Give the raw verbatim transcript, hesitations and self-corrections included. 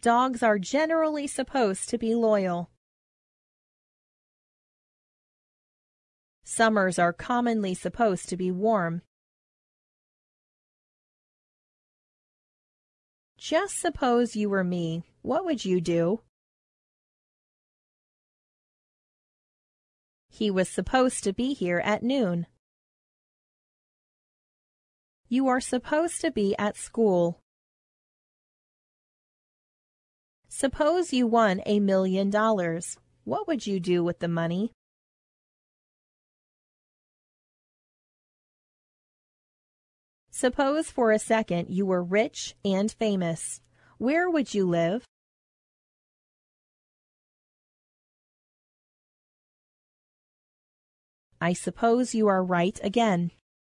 Dogs are generally supposed to be loyal. Summers are commonly supposed to be warm. Just suppose you were me. What would you do? He was supposed to be here at noon. You are supposed to be at school. Suppose you won a million dollars. What would you do with the money? Suppose for a second you were rich and famous. Where would you live? I suppose you are right again.